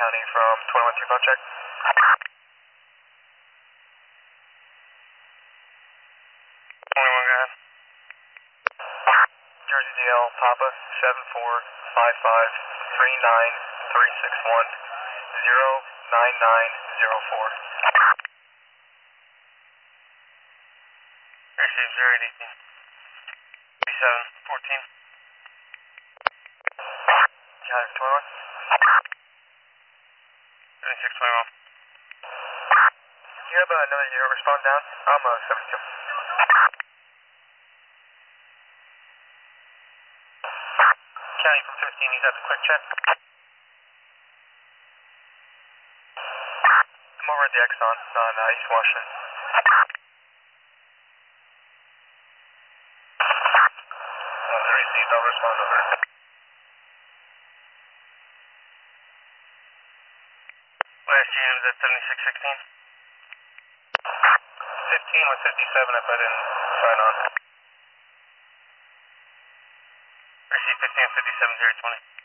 County from 21-2 phone check. Jersey DL Papa 7455361 09904. Receive 080. 3714. County 21. 7621. Do you have another unit respond down? I'm 72. County from 15, he's at the quick check. I'm over at the Exxon on East Washington. Received, I'll respond over. Last GM's at 7616. 15 with 57 if I didn't sign on. Receive 15 with 57 020.